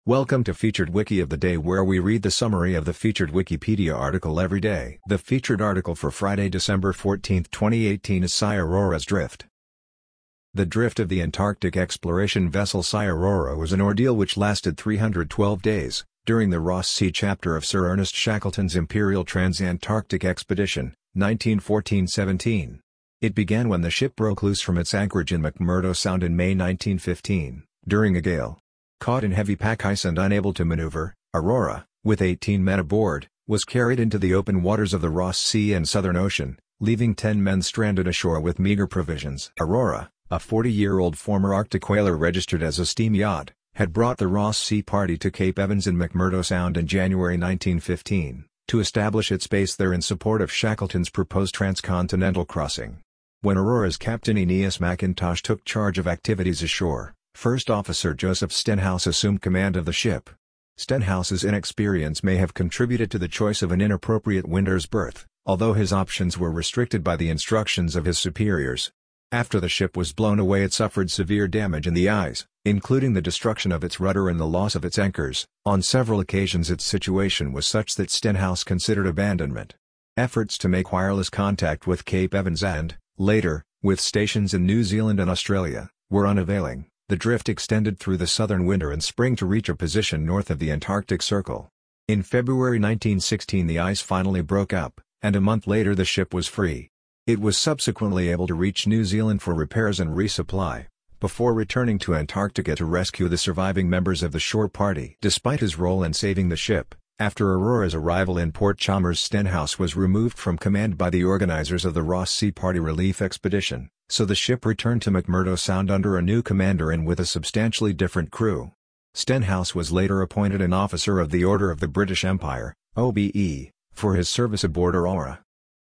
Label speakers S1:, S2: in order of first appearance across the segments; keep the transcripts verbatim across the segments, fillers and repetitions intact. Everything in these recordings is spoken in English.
S1: Welcome to Featured Wiki of the Day, where we read the summary of the featured Wikipedia article every day. The featured article for Friday, December fourteenth, twenty eighteen is Sci Aurora's Drift. The drift of the Antarctic exploration vessel Sci Aurora was an ordeal which lasted three hundred twelve days, during the Ross Sea chapter of Sir Ernest Shackleton's Imperial Trans-Antarctic Expedition, nineteen fourteen to seventeen. It began when the ship broke loose from its anchorage in McMurdo Sound in May nineteen fifteen, during a gale. Caught in heavy pack ice and unable to maneuver, Aurora, with eighteen men aboard, was carried into the open waters of the Ross Sea and Southern Ocean, leaving ten men stranded ashore with meager provisions. Aurora, a forty-year-old former Arctic whaler registered as a steam yacht, had brought the Ross Sea party to Cape Evans in McMurdo Sound in January nineteen fifteen, to establish its base there in support of Shackleton's proposed transcontinental crossing. When Aurora's captain Aeneas Mackintosh took charge of activities ashore, First Officer Joseph Stenhouse assumed command of the ship. Stenhouse's inexperience may have contributed to the choice of an inappropriate winter's berth, although his options were restricted by the instructions of his superiors. After the ship was blown away, it suffered severe damage in the eyes, including the destruction of its rudder and the loss of its anchors. On several occasions its situation was such that Stenhouse considered abandonment. Efforts to make wireless contact with Cape Evans and, later, with stations in New Zealand and Australia, were unavailing. The drift extended through the southern winter and spring to reach a position north of the Antarctic Circle. In February nineteen sixteen the ice finally broke up, and a month later the ship was free. It was subsequently able to reach New Zealand for repairs and resupply, before returning to Antarctica to rescue the surviving members of the shore party. Despite his role in saving the ship, after Aurora's arrival in Port Chalmers, Stenhouse was removed from command by the organizers of the Ross Sea Party Relief Expedition, so the ship returned to McMurdo Sound under a new commander and with a substantially different crew. Stenhouse was later appointed an Officer of the Order of the British Empire, O B E, for his service aboard Aurora.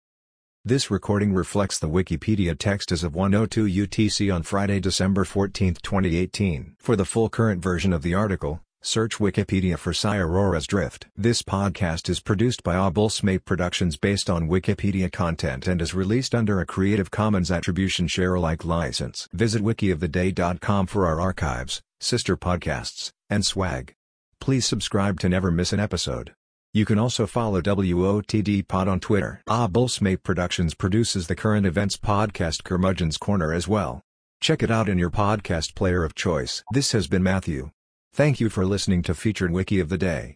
S1: This recording reflects the Wikipedia text as of one oh two U T C on Friday, December fourteenth, twenty eighteen. For the full current version of the article, search Wikipedia for Sci Aurora's Drift. This podcast is produced by Obulsmate Productions based on Wikipedia content and is released under a Creative Commons Attribution Share Alike license. Visit wiki of the day dot com for our archives, sister podcasts, and swag. Please subscribe to never miss an episode. You can also follow W O T D Pod on Twitter. Obulsmate Productions produces the current events podcast Curmudgeon's Corner as well. Check it out in your podcast player of choice. This has been Matthew. Thank you for listening to Featured Wiki of the Day.